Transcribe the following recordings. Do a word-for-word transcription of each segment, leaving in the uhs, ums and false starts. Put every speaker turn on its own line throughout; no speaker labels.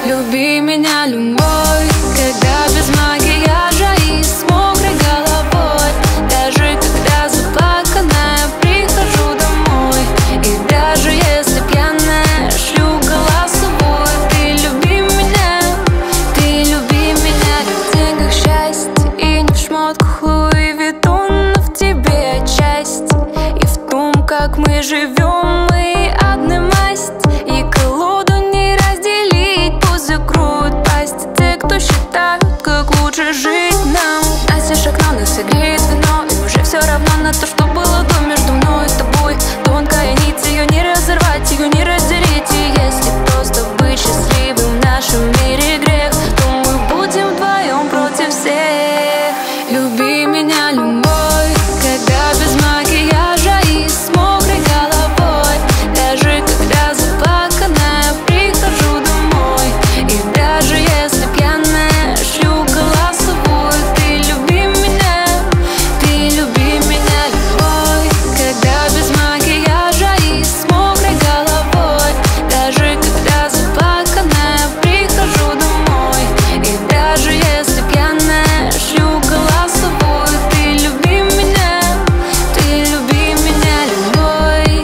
Люби меня любой, когда без макияжа и с мокрой головой. Даже когда заплаканная прихожу домой, и даже если пьяная шлю голосовой. Ты люби меня, ты люби меня. Не в деньгах счастье и не в шмотках Луи Виттон, но в тебе часть. И в том, как мы живем, мы одна масть. И колоду не разделить, пусть закроют пасть те, кто считают, как лучше жить нам. Настежь окно, нас согреет вино, и уже все равно на то, что было до между мной и тобой. Тонкая нить, ее не разорвать, ее не разделить. И если просто быть счастливым в нашем мире грех, то мы будем вдвоем против всех. Люби меня любой, когда без макияжа и с мокрой головой. Даже когда заплаканная прихожу домой, и даже если пьяная шлю голосовой. Ты люби меня, ты люби меня любой, когда без макияжа и с мокрой головой. Даже когда заплаканная прихожу домой, и даже если пьяная шлю голосовой. Ты люби меня, ты люби меня любой.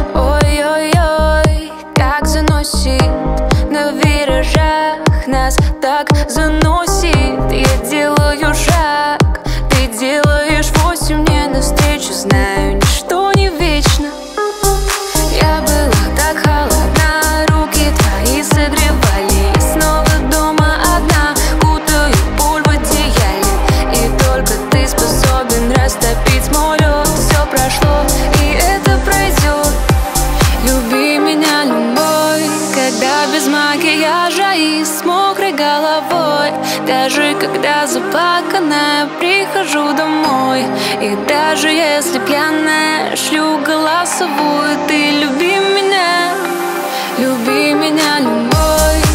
Ой-ой-ой, как заносит на виражах, нас так заносит. Я делаю шаг, ты делаешь восемь мне навстречу. Знаю, ничто не вечно. Я была так холодна, руки твои согревали. И снова дома одна, кутаю боль в одеяле. И только ты способен растопить мой лед. Все прошло, и это пройдет. Люби меня любой, когда без макияжа и с мокрой головой. Даже когда заплаканная прихожу домой, и даже если пьяная шлю голосовую. Ты люби меня, люби меня любой.